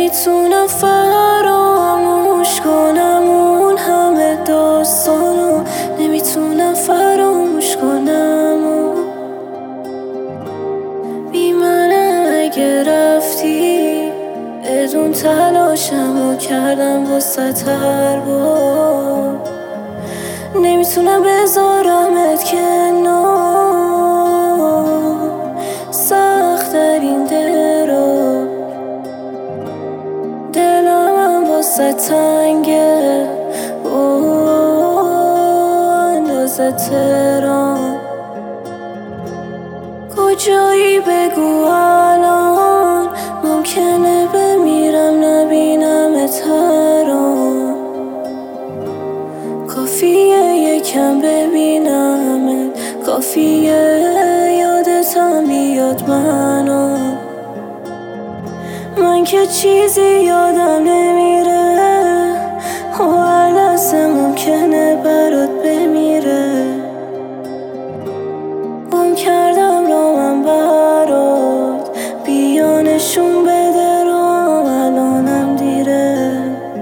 نمیتونم فراموش کنم اون همه داستانو، نمیتونم فراموش کنم بی من اگه رفتی بدون تلاشمو کردم واسه هر بار، نمیتونم بذارمت کنار، سخت ترین درا دلم واسه تنگه اندازه تهران. کجایی بگو الان، ممکنه بمیرم نبینمت هران، کافیه یکم ببینمت، کافیه یادتم بیاد من که چیزی یادم نمیره و هر لحظه ممکنه برات بمیره. گم کردم را من برات، بیا نشون بده رام الانم دیره.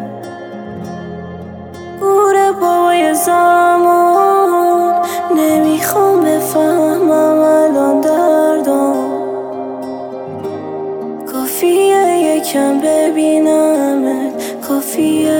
گوره بابای زمان، نمیخوام بفهمم الان دردم، کافیه یکم ببینمت، کافیه